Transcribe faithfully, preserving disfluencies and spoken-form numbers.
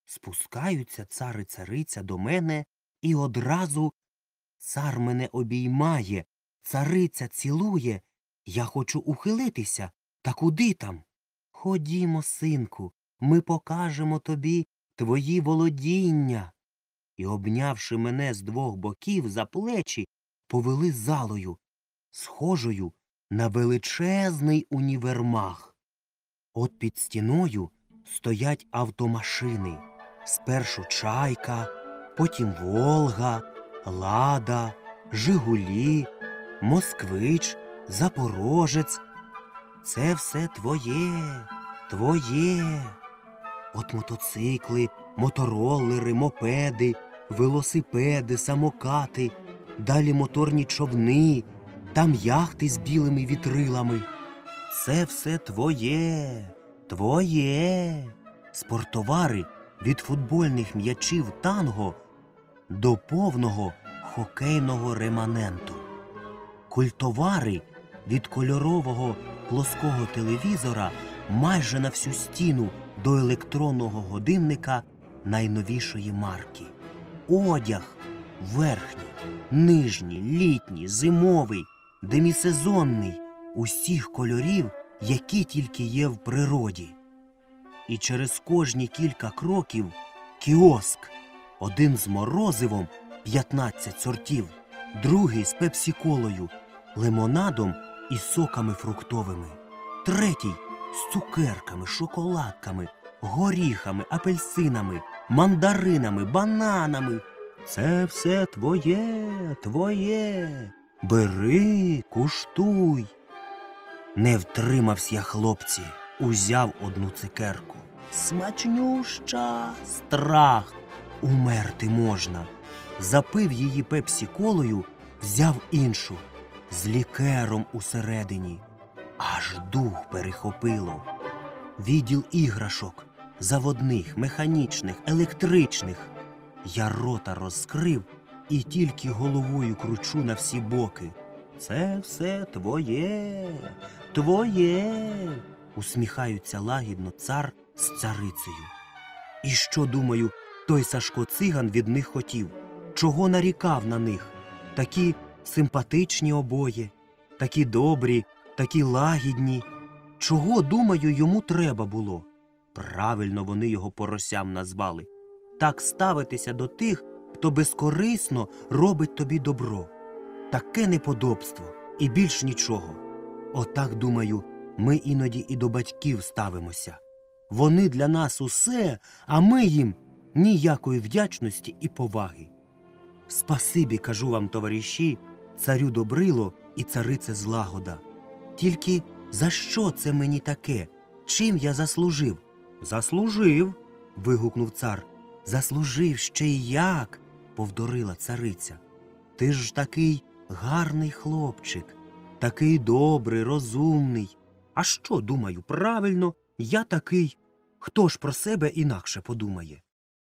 Спускаються цар і цариця до мене, і одразу цар мене обіймає, цариця цілує. Я хочу ухилитися. Та куди там? Ходімо, синку, ми покажемо тобі твої володіння. І, обнявши мене з двох боків за плечі, повели залою, схожою на величезний універмаг. От під стіною стоять автомашини. Спершу «Чайка», потім «Волга», «Лада», «Жигулі», «Москвич», «Запорожець». Це все твоє, твоє. От мотоцикли, мотороллери, мопеди, велосипеди, самокати, далі моторні човни, там яхти з білими вітрилами. Це все твоє, твоє. Спортовари від футбольних м'ячів танго до повного хокейного реманенту. Культовари від кольорового плоского телевізора майже на всю стіну до електронного годинника найновішої марки. Одяг верхній, нижній, літній, зимовий, демісезонний, усіх кольорів, які тільки є в природі. І через кожні кілька кроків кіоск. Один з морозивом, п'ятнадцять сортів, другий з пепсі-колою, лимонадом і соками фруктовими, третій з цукерками, шоколадками, горіхами, апельсинами, мандаринами, бананами. Це все твоє, твоє. Бери, куштуй. Не втримався я, хлопці, узяв одну цукерку. Смачнюща, страх, умерти можна. Запив її пепсі-колою, взяв іншу, з лікером усередині. Аж дух перехопило. Відділ іграшок, заводних, механічних, електричних. Я рота розкрив і тільки головою кручу на всі боки. Це все твоє, твоє, усміхаються лагідно цар з царицею. І що, думаю, той Сашко циган від них хотів? Чого нарікав на них? Такі симпатичні обоє, такі добрі, такі лагідні. Чого, думаю, йому треба було? Правильно вони його поросям назвали. Так ставитися до тих, хто безкорисно робить тобі добро. Таке неподобство і більш нічого. Отак, думаю, ми іноді і до батьків ставимося. Вони для нас усе, а ми їм ніякої вдячності і поваги. Спасибі, кажу вам, товариші, царю Добрило і царице Злагода. Тільки за що це мені таке? Чим я заслужив? Заслужив, вигукнув цар. Заслужив ще й як, повторила цариця. Ти ж такий гарний хлопчик, такий добрий, розумний. А що, думаю, правильно, я такий. Хто ж про себе інакше подумає?